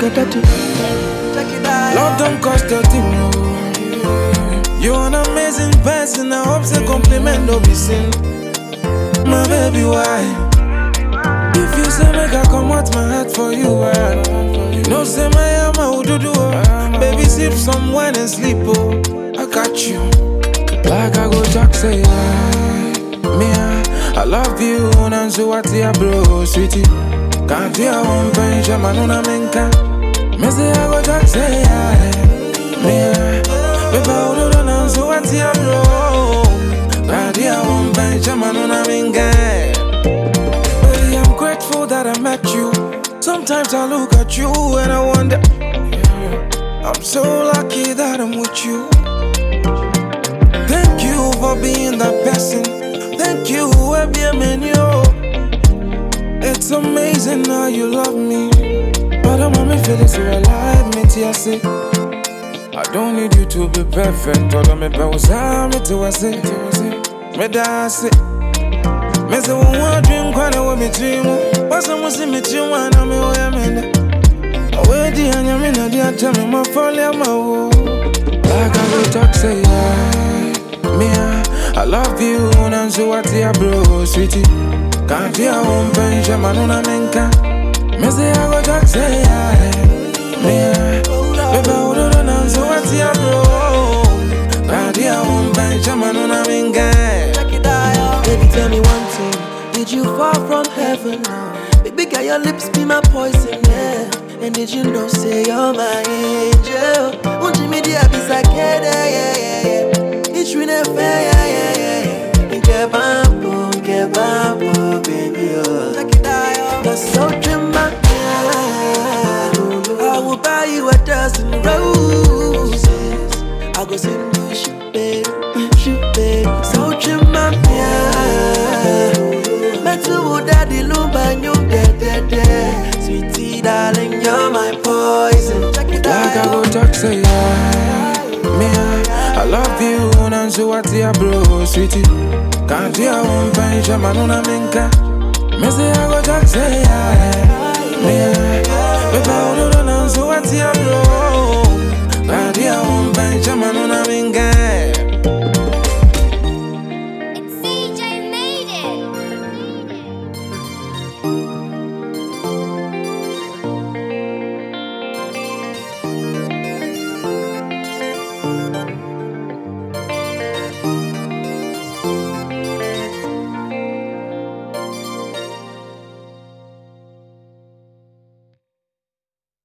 Love don't cost a thing, no. You're an amazing person. I hope the compliment don't be seen. My baby, why? If you say make I come out my heart for you, no say my ama ududu. Baby, sip some wine and sleep, oh. I got you. Like I go Jack say, I love you, and so what ya bro, sweetie. Can't you one pension, man, una menka. Me say I go Jack say, baby, and so what ya bro. Can't you one pension, man, una menka. Baby, I'm grateful that I met you. Sometimes I look at you and I wonder, I'm so lucky that I'm with you. Thank you for being that person. Thank you, it's amazing how you love me. But I'm on me feeling so alive, me tia say. I don't need you to be perfect. All of me bows me to say. Me da say. Me say one dream, quite a way me dream. What's the most me dream when I'm away, man? Away the anyamina, the tell me my folly, my woe. Like I will talk, say, I love you, and so what ya bro, sweetie. Can't you one pension, man, una menka. Me say I go talk, say, baby, and so what ya bro. Can't you one pension, man, una menka. Baby, tell me one thing. Did you fall from heaven? Baby, girl, your lips be my poison, yeah. And did you know, say you're my angel? Won't you meet the abyss I get, yeah. It's really fair, yeah. Get bambo, baby, oh. That's so dramatic. I will buy you a dozen roses. I go sing you shoot, baby, so dramatic. Metu daddy lumba you dead. Sweetie darling, you're my poison. Like I go talk, say, I love you, and so what ya bro, sweetie. Can't you one pension, man, una menka. Me say I go talk, say, baby, and so what ya bro. Can't you one pension, man, una